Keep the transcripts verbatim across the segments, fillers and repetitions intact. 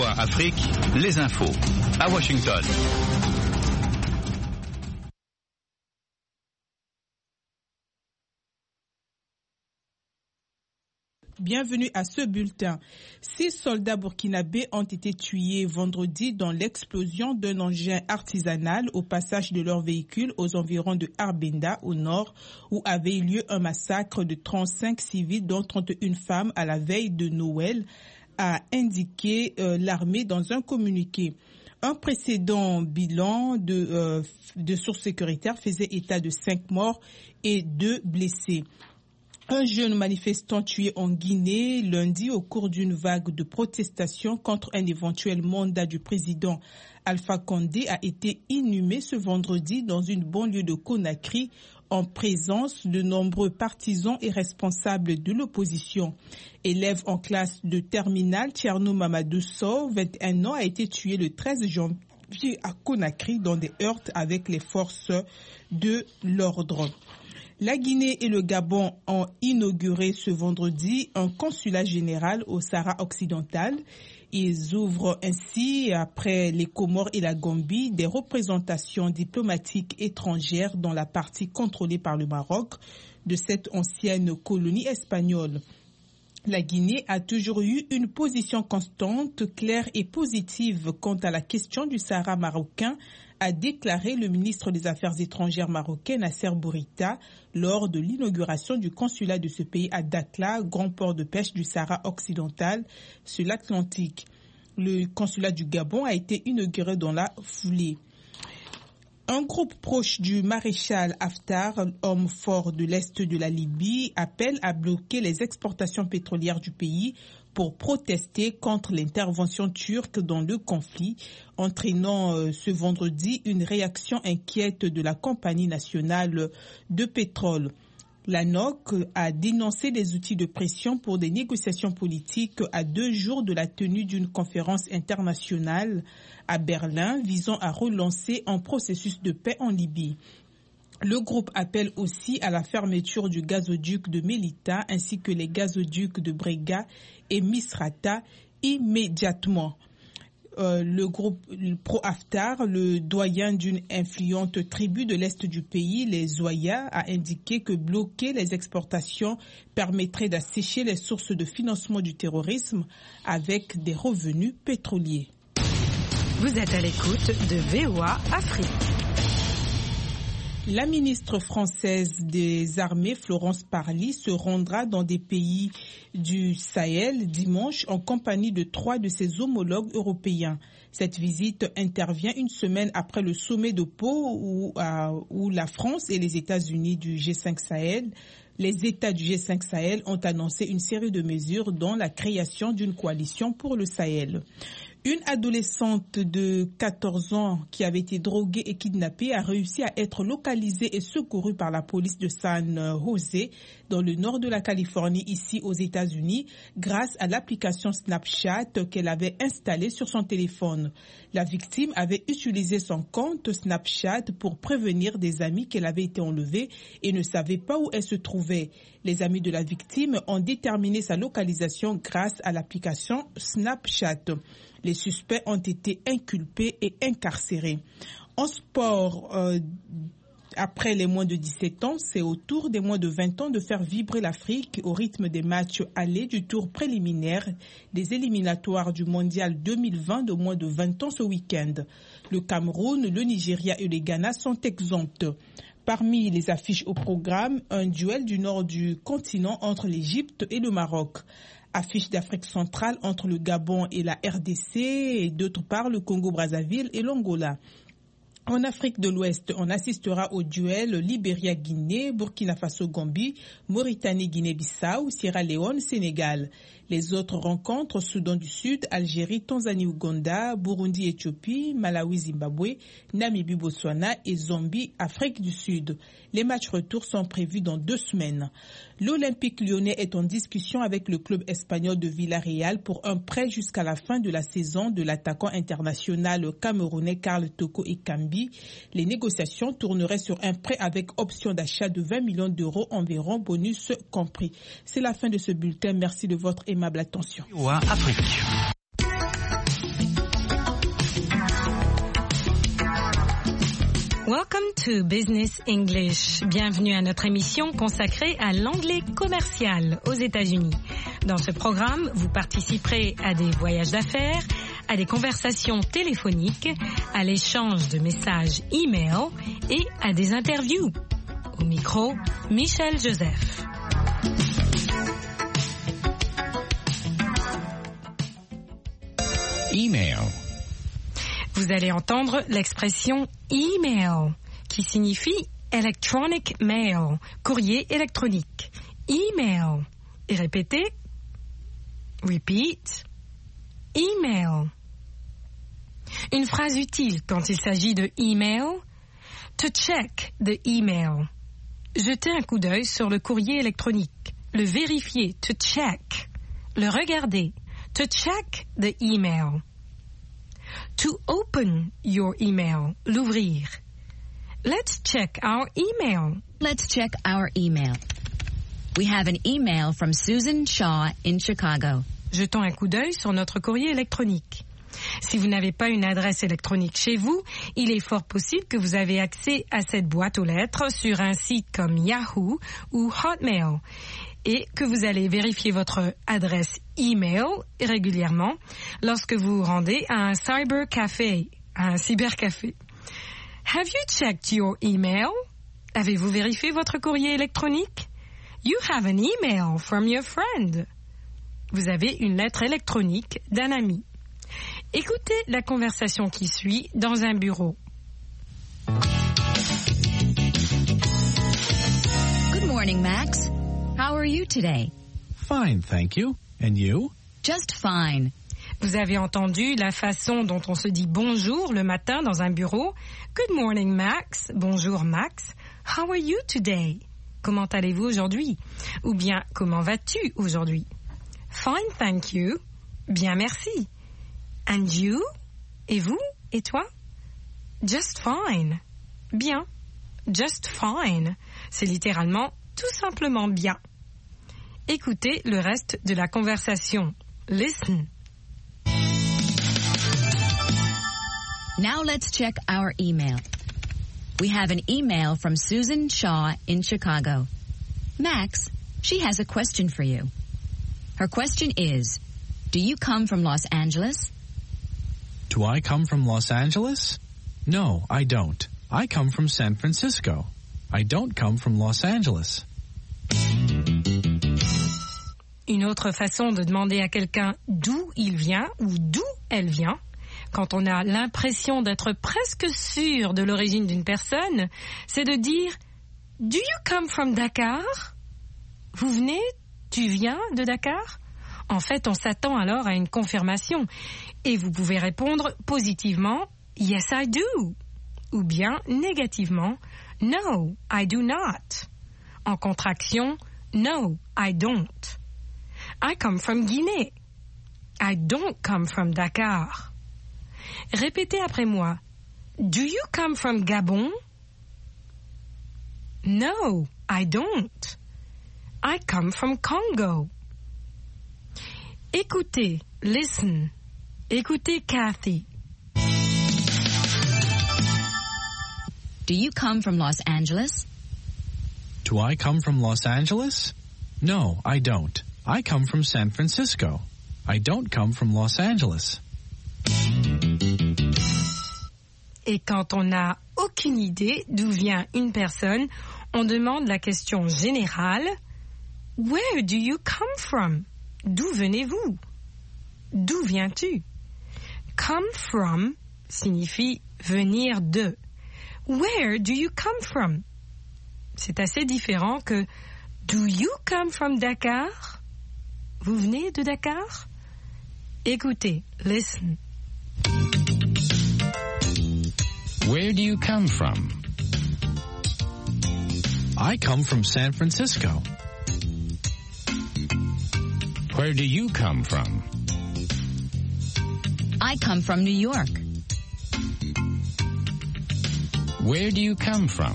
V O A Afrique, les infos à Washington. Bienvenue à ce bulletin. Six soldats burkinabés ont été tués vendredi dans l'explosion d'un engin artisanal au passage de leur véhicule aux environs de Arbenda, au nord, où avait eu lieu un massacre de trente-cinq civils, dont trente et une femmes, à la veille de Noël, a indiqué euh, l'armée dans un communiqué. Un précédent bilan de, euh, de sources sécuritaires faisait état de cinq morts et deux blessés. Un jeune manifestant tué en Guinée lundi au cours d'une vague de protestations contre un éventuel mandat du président Alpha Condé a été inhumé ce vendredi dans une banlieue de Conakry en présence de nombreux partisans et responsables de l'opposition. Élève en classe de terminale, Tierno Mamadou Sow, vingt et un ans, a été tué le treize janvier à Conakry dans des heurts avec les forces de l'ordre. La Guinée et le Gabon ont inauguré ce vendredi un consulat général au Sahara occidental. Ils ouvrent ainsi, après les Comores et la Gambie, des représentations diplomatiques étrangères dans la partie contrôlée par le Maroc de cette ancienne colonie espagnole. La Guinée a toujours eu une position constante, claire et positive quant à la question du Sahara marocain, a déclaré le ministre des Affaires étrangères marocain Nasser Bourita lors de l'inauguration du consulat de ce pays à Dakhla, grand port de pêche du Sahara occidental sur l'Atlantique. Le consulat du Gabon a été inauguré dans la foulée. Un groupe proche du maréchal Haftar, homme fort de l'Est de la Libye, appelle à bloquer les exportations pétrolières du pays pour protester contre l'intervention turque dans le conflit, entraînant euh, ce vendredi une réaction inquiète de la compagnie nationale de pétrole. La N O C a dénoncé des outils de pression pour des négociations politiques à deux jours de la tenue d'une conférence internationale à Berlin visant à relancer un processus de paix en Libye. Le groupe appelle aussi à la fermeture du gazoduc de Melita ainsi que les gazoducs de Brega et Misrata immédiatement. Euh, le groupe pro-Haftar, le doyen d'une influente tribu de l'Est du pays, les Zoya, a indiqué que bloquer les exportations permettrait d'assécher les sources de financement du terrorisme avec des revenus pétroliers. Vous êtes à l'écoute de V O A Afrique. La ministre française des Armées, Florence Parly, se rendra dans des pays du Sahel dimanche en compagnie de trois de ses homologues européens. Cette visite intervient une semaine après le sommet de Pau où, euh, où la France et les États-Unis du G cinq Sahel, les États du G cinq Sahel ont annoncé une série de mesures dont la création d'une coalition pour le Sahel. Une adolescente de quatorze ans qui avait été droguée et kidnappée a réussi à être localisée et secourue par la police de San José dans le nord de la Californie, ici aux États-Unis, grâce à l'application Snapchat qu'elle avait installée sur son téléphone. La victime avait utilisé son compte Snapchat pour prévenir des amis qu'elle avait été enlevée et ne savait pas où elle se trouvait. Les amis de la victime ont déterminé sa localisation grâce à l'application Snapchat. Les suspects ont été inculpés et incarcérés. En sport, euh, après les moins de dix-sept ans, c'est au tour des moins de vingt ans de faire vibrer l'Afrique au rythme des matchs allés du tour préliminaire des éliminatoires du mondial deux mille vingt de moins de vingt ans ce week-end. Le Cameroun, le Nigeria et le Ghana sont exempts. Parmi les affiches au programme, un duel du nord du continent entre l'Égypte et le Maroc. Affiche d'Afrique centrale entre le Gabon et la R D C et d'autre part le Congo-Brazzaville et l'Angola. En Afrique de l'Ouest, on assistera au duel Libéria-Guinée, Burkina Faso-Gambie, Mauritanie-Guinée-Bissau, Sierra Leone-Sénégal. Les autres rencontres, Soudan du Sud, Algérie, Tanzanie-Ouganda, Burundi-Éthiopie, Malawi-Zimbabwe, Namibie-Botswana et Zambie-Afrique du Sud. Les matchs retour sont prévus dans deux semaines. L'Olympique lyonnais est en discussion avec le club espagnol de Villarreal pour un prêt jusqu'à la fin de la saison de l'attaquant international camerounais Karl Toko Ekambi. Les négociations tourneraient sur un prêt avec option d'achat de vingt millions d'euros environ, bonus compris. C'est la fin de ce bulletin. Merci de votre aimable attention. Afrique. Welcome to Business English. Bienvenue à notre émission consacrée à l'anglais commercial aux États-Unis. Dans ce programme, vous participerez à des voyages d'affaires, à des conversations téléphoniques, à l'échange de messages e-mail et à des interviews. Au micro, Michel Joseph. Email. Vous allez entendre l'expression email, qui signifie electronic mail, courrier électronique. Email. Et répétez. Repeat. Email. Une phrase utile quand il s'agit de email. To check the email. Jeter un coup d'œil sur le courrier électronique. Le vérifier. To check. Le regarder. To check the email. To open your email, l'ouvrir. Let's check our email. Let's check our email. We have an email from Susan Shaw in Chicago. Jetons un coup d'œil sur notre courrier électronique. Si vous n'avez pas une adresse électronique chez vous, il est fort possible que vous avez accès à cette boîte aux lettres sur un site comme Yahoo ou Hotmail et que vous allez vérifier votre adresse email régulièrement lorsque vous vous rendez à un cybercafé, à un cybercafé. Have you checked your email? Avez-vous vérifié votre courrier électronique? You have an email from your friend. Vous avez une lettre électronique d'un ami. Écoutez la conversation qui suit dans un bureau. Good morning, Max. How are you today? Fine, thank you. And you? Just fine. Vous avez entendu la façon dont on se dit bonjour le matin dans un bureau. Good morning, Max. Bonjour, Max. How are you today? Comment allez-vous aujourd'hui? Ou bien, comment vas-tu aujourd'hui? Fine, thank you. Bien, merci. And you? Et vous? Et toi? Just fine. Bien. Just fine. C'est littéralement tout simplement bien. Écoutez le reste de la conversation. Listen. Now let's check our email. We have an email from Susan Shaw in Chicago. Max, she has a question for you. Her question is, do you come from Los Angeles? Do I come from Los Angeles? No, I don't. I come from San Francisco. I don't come from Los Angeles. Une autre façon de demander à quelqu'un d'où il vient ou d'où elle vient, quand on a l'impression d'être presque sûr de l'origine d'une personne, c'est de dire « Do you come from Dakar ?» Vous venez, tu viens de Dakar? En fait, on s'attend alors à une confirmation et vous pouvez répondre positivement « Yes, I do » ou bien négativement « No, I do not ». En contraction « No, I don't ». I come from Guinée. I don't come from Dakar. Répétez après moi. Do you come from Gabon? No, I don't. I come from Congo. Écoutez, listen. Écoutez Kathy. Do you come from Los Angeles? Do I come from Los Angeles? No, I don't. I come from San Francisco. I don't come from Los Angeles. Et quand on n'a aucune idée d'où vient une personne, on demande la question générale « Where do you come from ?» D'où venez-vous? D'où viens-tu? Come from signifie venir de. Where do you come from? C'est assez différent que Do you come from Dakar? Vous venez de Dakar? Écoutez, listen. Where do you come from? I come from San Francisco. Where do you come from? I come from New York. Where do you come from?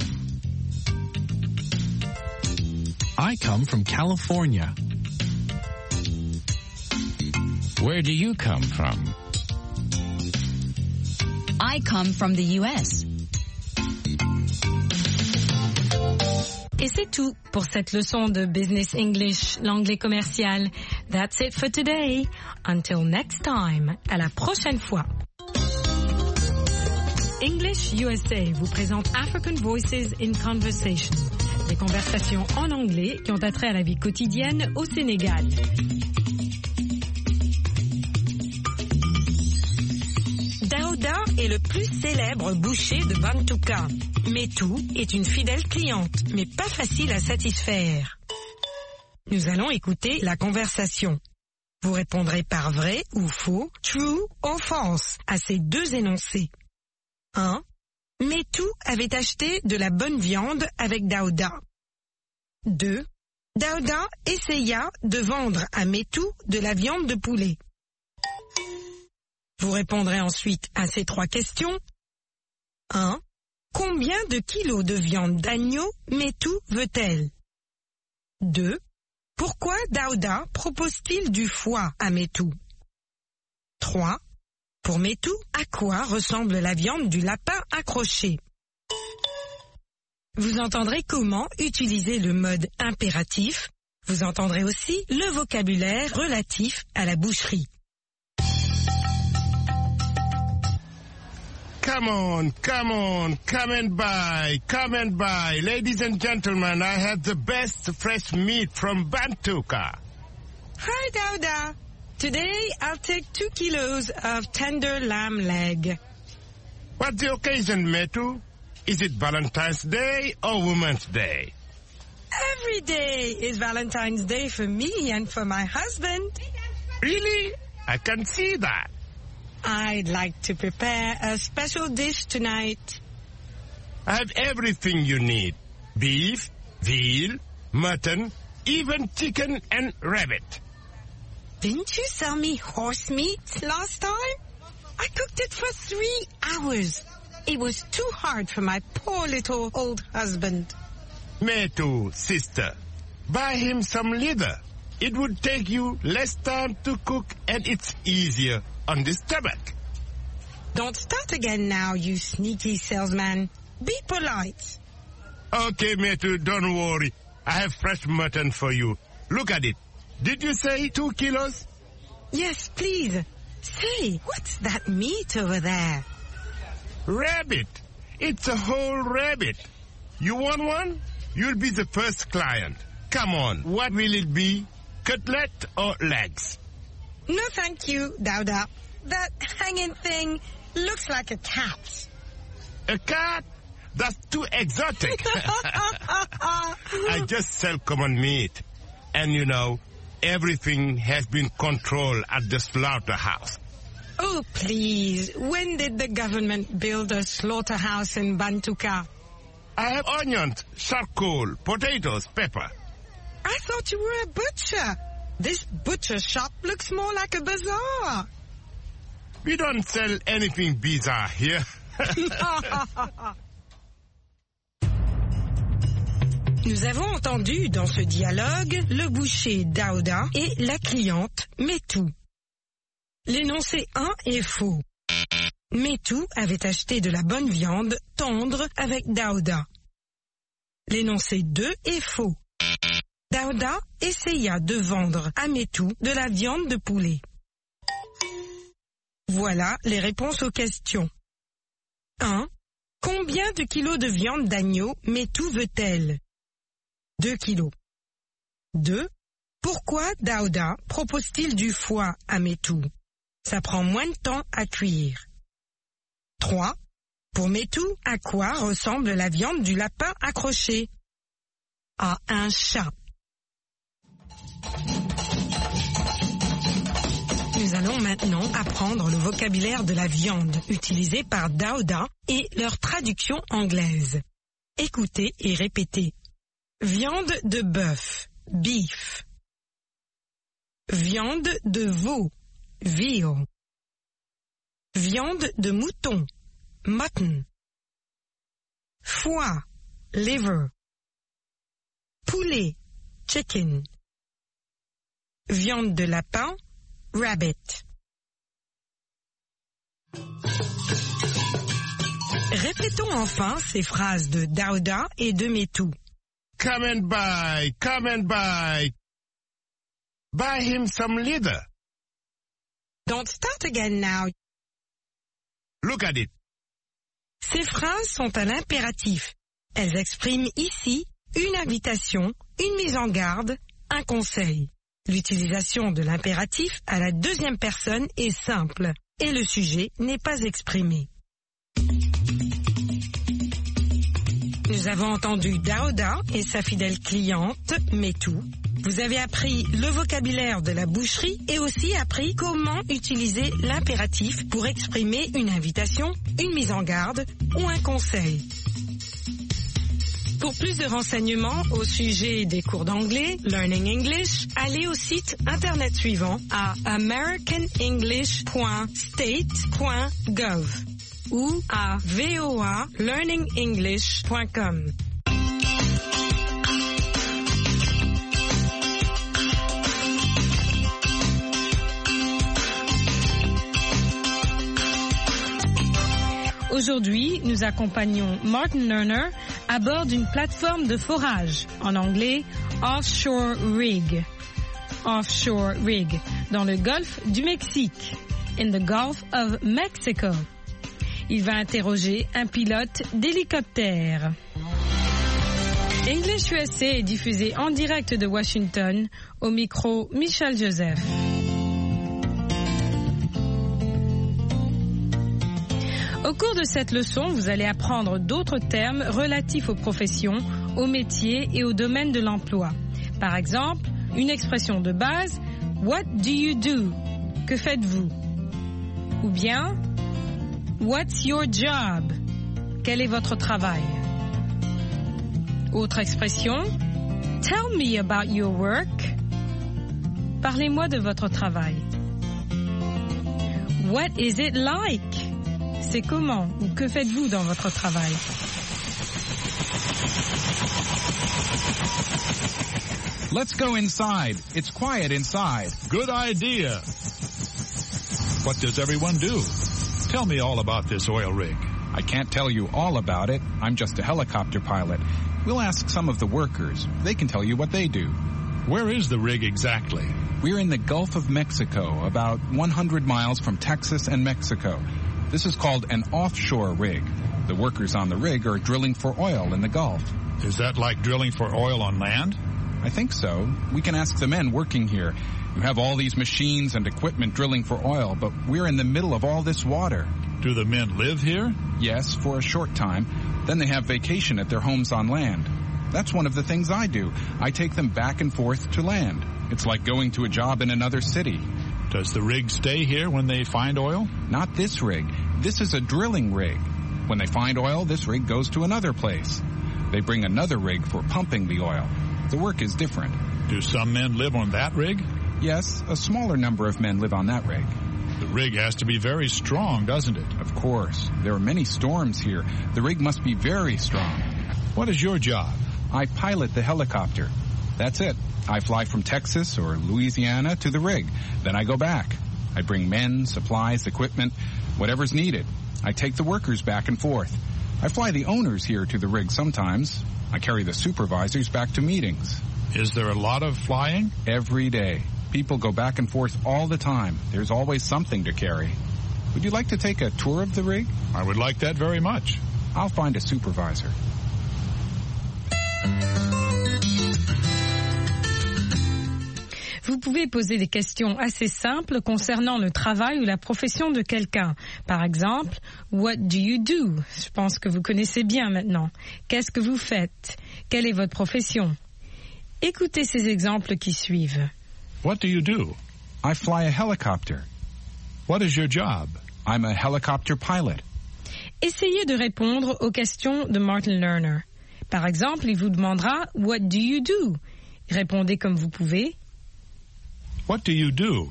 I come from California. Where do you come from? I come from the U S. Et c'est tout pour cette leçon de Business English, l'anglais commercial. That's it for today. Until next time. À la prochaine fois. English U S A vous présente African Voices in Conversation. Des conversations en anglais qui ont attrait à la vie quotidienne au Sénégal. Daouda est le plus célèbre boucher de Bantouka. Metou est une fidèle cliente, mais pas facile à satisfaire. Nous allons écouter la conversation. Vous répondrez par vrai ou faux, true ou false, à ces deux énoncés. un. Metou avait acheté de la bonne viande avec Daouda. deux. Daouda essaya de vendre à Metou de la viande de poulet. Vous répondrez ensuite à ces trois questions. un. Combien de kilos de viande d'agneau Metou veut-elle? deux. Pourquoi Daouda propose-t-il du foie à Metou? trois. Pour Metou, à quoi ressemble la viande du lapin accroché? Vous entendrez comment utiliser le mode impératif. Vous entendrez aussi le vocabulaire relatif à la boucherie. Come on, come on, come and buy, come and buy. Ladies and gentlemen, I have the best fresh meat from Bantouka. Hi, Daouda. Today I'll take two kilos of tender lamb leg. What's the occasion, Metu? Is it Valentine's Day or Women's Day? Every day is Valentine's Day for me and for my husband. Really? I can see that. I'd like to prepare a special dish tonight. I have everything you need. Beef, veal, mutton, even chicken and rabbit. Didn't you sell me horse meat last time? I cooked it for three hours. It was too hard for my poor little old husband. Metu, sister, buy him some leather. It would take you less time to cook and it's easier on the stomach. Don't start again now, you sneaky salesman. Be polite. Okay, Metu, don't worry. I have fresh mutton for you. Look at it. Did you say two kilos? Yes, please. Say, what's that meat over there? Rabbit. It's a whole rabbit. You want one? You'll be the first client. Come on, what will it be? Cutlet or legs? No, thank you, Daouda. That hanging thing looks like a cat. A cat? That's too exotic. I just sell common meat. And you know, everything has been controlled at the slaughterhouse. Oh, please. When did the government build a slaughterhouse in Bantouka? I have onions, charcoal, potatoes, pepper. I thought you were a butcher. This butcher shop looks more like a bazaar. We don't sell anything bizarre here. Nous avons entendu dans ce dialogue le boucher Daouda et la cliente Metou. L'énoncé un est faux. Metou avait acheté de la bonne viande tendre avec Daouda. L'énoncé deux est faux. Daouda essaya de vendre à Metou de la viande de poulet. Voilà les réponses aux questions. un. Combien de kilos de viande d'agneau Metou veut-elle? deux kilos. deux. Pourquoi Daouda propose-t-il du foie à Metou? Ça prend moins de temps à cuire. trois. Pour Metou, à quoi ressemble la viande du lapin accroché? À un chat. Nous allons maintenant apprendre le vocabulaire de la viande utilisé par Daouda et leur traduction anglaise. Écoutez et répétez. Viande de bœuf, beef. Viande de veau, veal. Viande de mouton, mutton. Foie, liver. Poulet, chicken. Viande de lapin, rabbit. Répétons enfin ces phrases de Daouda et de Metou. come and buy, come and buy. Buy him some leather. Don't start again now. Look at it. Ces phrases sont à l'impératif. Elles expriment ici une invitation, une mise en garde, un conseil. L'utilisation de l'impératif à la deuxième personne est simple et le sujet n'est pas exprimé. Nous avons entendu Daouda et sa fidèle cliente, Metou. Vous avez appris le vocabulaire de la boucherie et aussi appris comment utiliser l'impératif pour exprimer une invitation, une mise en garde ou un conseil. Pour plus de renseignements au sujet des cours d'anglais, Learning English, allez au site internet suivant à american english point state point gov ou à voa learning english point com. Aujourd'hui, nous accompagnons Martin Lerner à bord d'une plateforme de forage, en anglais Offshore Rig. Offshore Rig, dans le golfe du Mexique, in the Gulf of Mexico. Il va interroger un pilote d'hélicoptère. English U S A est diffusé en direct de Washington, au micro Michel Joseph. Au cours de cette leçon, vous allez apprendre d'autres termes relatifs aux professions, aux métiers et au domaine de l'emploi. Par exemple, une expression de base, « What do you do ?» Que faites-vous? Ou bien, « What's your job ?» Quel est votre travail? Autre expression, « Tell me about your work » Parlez-moi de votre travail. « What is it like ?» C'est comment ou que faites-vous dans votre travail? Let's go inside. It's quiet inside. Good idea. What does everyone do? Tell me all about this oil rig. I can't tell you all about it. I'm just a helicopter pilot. We'll ask some of the workers. They can tell you what they do. Where is the rig exactly? We're in the Gulf of Mexico, about one hundred miles from Texas and Mexico. This is called an offshore rig. The workers on the rig are drilling for oil in the Gulf. Is that like drilling for oil on land? I think so. We can ask the men working here. You have all these machines and equipment drilling for oil, but we're in the middle of all this water. Do the men live here? Yes, for a short time. Then they have vacation at their homes on land. That's one of the things I do. I take them back and forth to land. It's like going to a job in another city. Does the rig stay here when they find oil? Not this rig. This is a drilling rig. When they find oil, this rig goes to another place. They bring another rig for pumping the oil. The work is different. Do some men live on that rig? Yes, a smaller number of men live on that rig. The rig has to be very strong, doesn't it? Of course. There are many storms here. The rig must be very strong. What is your job? I pilot the helicopter. That's it. I fly from Texas or Louisiana to the rig. Then I go back. I bring men, supplies, equipment, whatever's needed. I take the workers back and forth. I fly the owners here to the rig sometimes. I carry the supervisors back to meetings. Is there a lot of flying? Every day. People go back and forth all the time. There's always something to carry. Would you like to take a tour of the rig? I would like that very much. I'll find a supervisor. Vous pouvez poser des questions assez simples concernant le travail ou la profession de quelqu'un. Par exemple, « What do you do ?» Je pense que vous connaissez bien maintenant. Qu'est-ce que vous faites? Quelle est votre profession? Écoutez ces exemples qui suivent. What do you do? I fly a helicopter. What is your job? I'm a helicopter pilot. Essayez de répondre aux questions de Martin Lerner. Par exemple, il vous demandera « What do you do ?» Répondez comme vous pouvez. What do you do?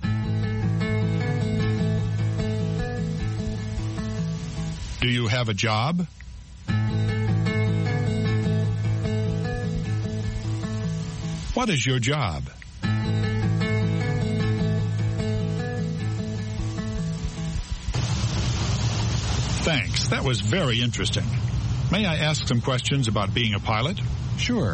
Do you have a job? What is your job? Thanks. That was very interesting. May I ask some questions about being a pilot? Sure.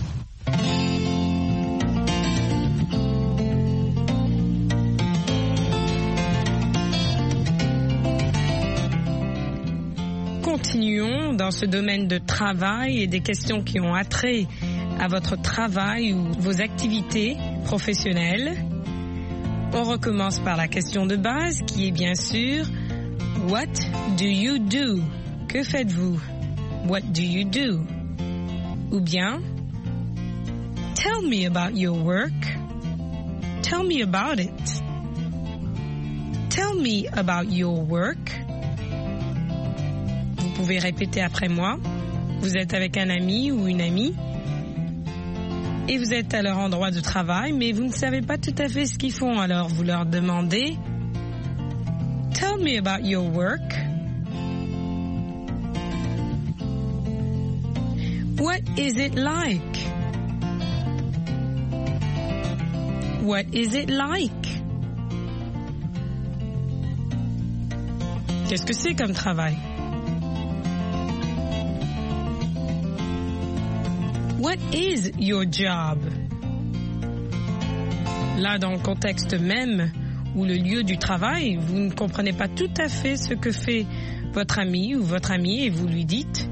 Continuons dans ce domaine de travail et des questions qui ont attrait à votre travail ou vos activités professionnelles. On recommence par la question de base qui est bien sûr What do you do? Que faites-vous? What do you do? Ou bien Tell me about your work. Tell me about it. Tell me about your work. Vous pouvez répéter après moi. Vous êtes avec un ami ou une amie et vous êtes à leur endroit de travail, mais vous ne savez pas tout à fait ce qu'ils font. Alors vous leur demandez Tell me about your work. What is it like? What is it like? Qu'est-ce que c'est comme travail? What is your job? Là, dans le contexte même ou le lieu du travail, vous ne comprenez pas tout à fait ce que fait votre ami ou votre amie et vous lui dites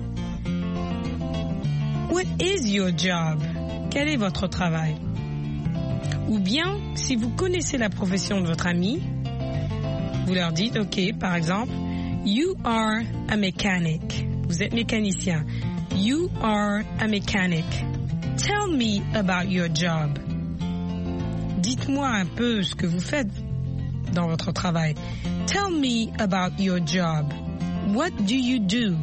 What is your job? Quel est votre travail? Ou bien, si vous connaissez la profession de votre ami, vous leur dites, OK, par exemple, You are a mechanic. Vous êtes mécanicien. You are a mechanic. Tell me about your job. Dites-moi un peu ce que vous faites dans votre travail. Tell me about your job. What do you do?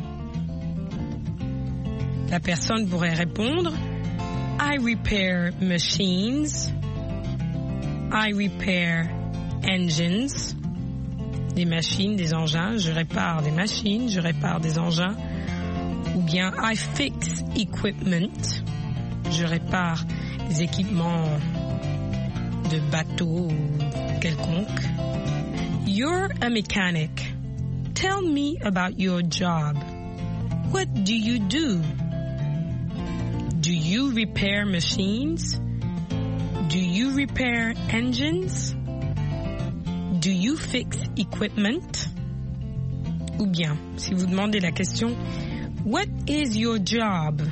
La personne pourrait répondre I repair machines. I repair engines. Des machines, des engins. Je répare des machines, je répare des engins. Ou bien I fix equipment. Je répare des équipements de bateaux ou quelconque. You're a mechanic. Tell me about your job. What do you do? Do you repair machines? Do you repair engines? Do you fix equipment? Ou bien, si vous demandez la question, What is your job?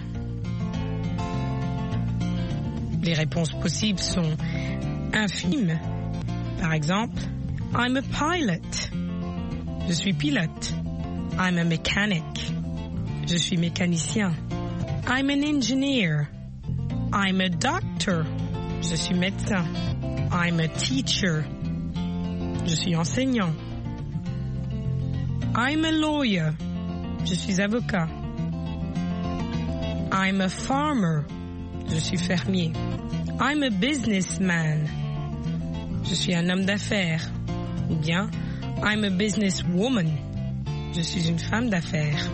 Les réponses possibles sont infimes. Par exemple, I'm a pilot. Je suis pilote. I'm a mechanic. Je suis mécanicien. I'm an engineer. I'm a doctor. Je suis médecin. I'm a teacher. Je suis enseignant. I'm a lawyer. Je suis avocat. I'm a farmer. Je suis fermier. I'm a businessman. Je suis un homme d'affaires. Ou bien, I'm a businesswoman. Je suis une femme d'affaires.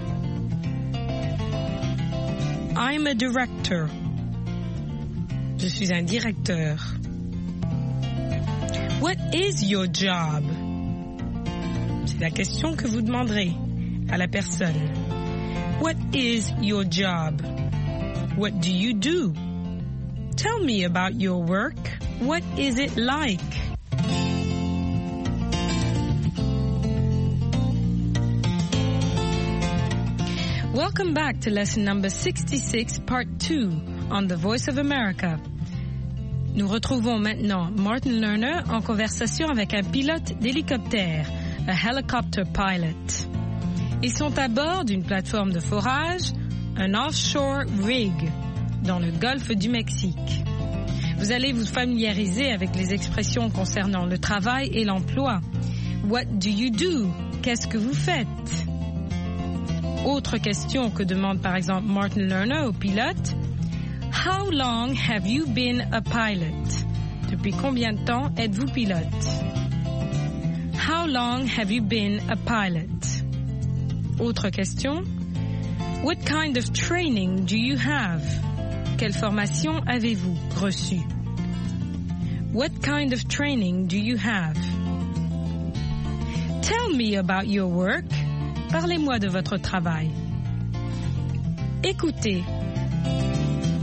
I'm a director. Je suis un directeur. What is your job? C'est la question que vous demanderez à la personne. What is your job? What do you do? Tell me about your work. What is it like? Welcome back to lesson number sixty-six, part two, on the Voice of America. Nous retrouvons maintenant Martin Lerner en conversation avec un pilote d'hélicoptère, a helicopter pilot. Ils sont à bord d'une plateforme de forage, un offshore rig, dans le golfe du Mexique. Vous allez vous familiariser avec les expressions concernant le travail et l'emploi. What do you do? Qu'est-ce que vous faites? Autre question que demande par exemple Martin Lerner au pilote. How long have you been a pilot? Depuis combien de temps êtes-vous pilote? How long have you been a pilot? Autre question. What kind of training do you have? Quelle formation avez-vous reçue? What kind of training do you have? Tell me about your work. Parlez-moi de votre travail. Écoutez.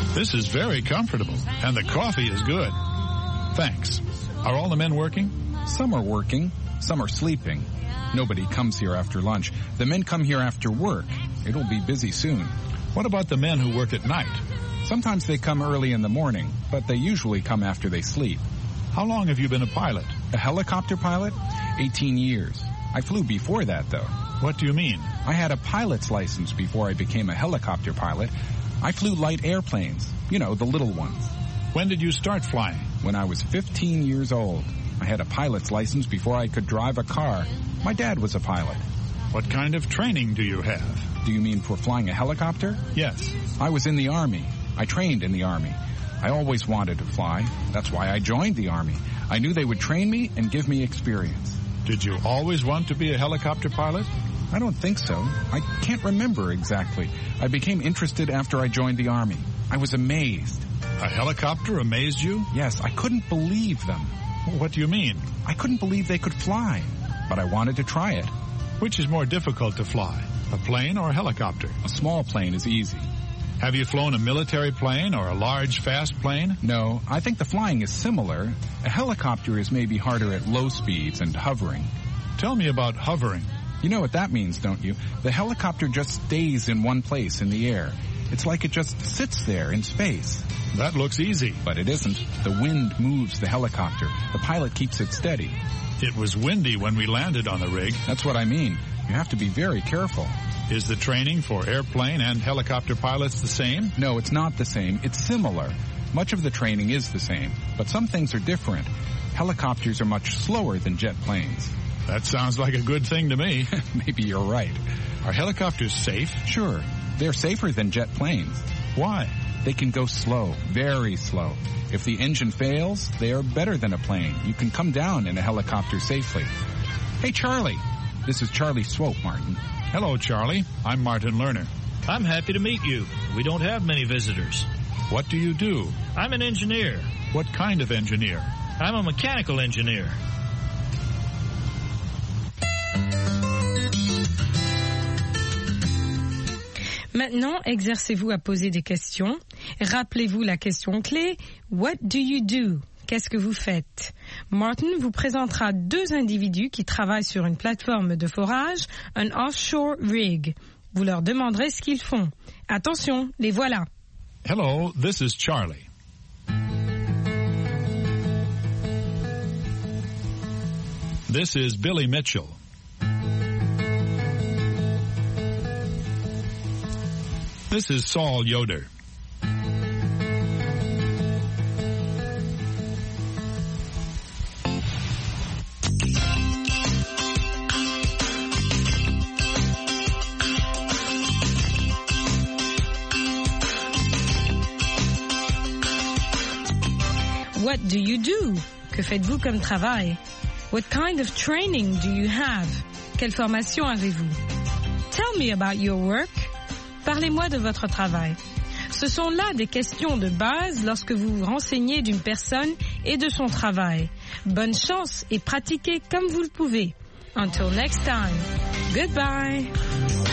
This is very comfortable, and the coffee is good. Thanks. Are all the men working? Some are working, some are sleeping. Nobody comes here after lunch. The men come here after work. It'll be busy soon. What about the men who work at night? Sometimes they come early in the morning, but they usually come after they sleep. How long have you been a pilot? A helicopter pilot? eighteen years. I flew before that, though. What do you mean? I had a pilot's license before I became a helicopter pilot. I flew light airplanes. You know, the little ones. When did you start flying? When I was fifteen years old. I had a pilot's license before I could drive a car. My dad was a pilot. What kind of training do you have? Do you mean for flying a helicopter? Yes. I was in the Army. I trained in the Army. I always wanted to fly. That's why I joined the Army. I knew they would train me and give me experience. Did you always want to be a helicopter pilot? I don't think so. I can't remember exactly. I became interested after I joined the Army. I was amazed. A helicopter amazed you? Yes, I couldn't believe them. What do you mean? I couldn't believe they could fly, but I wanted to try it. Which is more difficult to fly, a plane or a helicopter? A small plane is easy. Have you flown a military plane or a large, fast plane? No, I think the flying is similar. A helicopter is maybe harder at low speeds and hovering. Tell me about hovering. You know what that means, don't you? The helicopter just stays in one place in the air. It's like it just sits there in space. That looks easy. But it isn't. The wind moves the helicopter. The pilot keeps it steady. It was windy when we landed on the rig. That's what I mean. You have to be very careful. Is the training for airplane and helicopter pilots the same? No, it's not the same. It's similar. Much of the training is the same, but some things are different. Helicopters are much slower than jet planes. That sounds like a good thing to me. Maybe you're right. Are helicopters safe? Sure. They're safer than jet planes. Why? They can go slow, very slow. If the engine fails, they are better than a plane. You can come down in a helicopter safely. Hey, Charlie. This is Charlie Swope, Martin. Hello, Charlie. I'm Martin Lerner. I'm happy to meet you. We don't have many visitors. What do you do? I'm an engineer. What kind of engineer? I'm a mechanical engineer. Maintenant, exercez-vous à poser des questions. Rappelez-vous la question clé. What do you do? Qu'est-ce que vous faites? Martin vous présentera deux individus qui travaillent sur une plateforme de forage, un offshore rig. Vous leur demanderez ce qu'ils font. Attention, les voilà. Hello, this is Charlie. This is Billy Mitchell. This is Saul Yoder. What do you do? Que faites-vous comme travail? What kind of training do you have? Quelle formation avez-vous? Tell me about your work. Parlez-moi de votre travail. Ce sont là des questions de base lorsque vous vous renseignez d'une personne et de son travail. Bonne chance et pratiquez comme vous le pouvez. Until next time. Goodbye.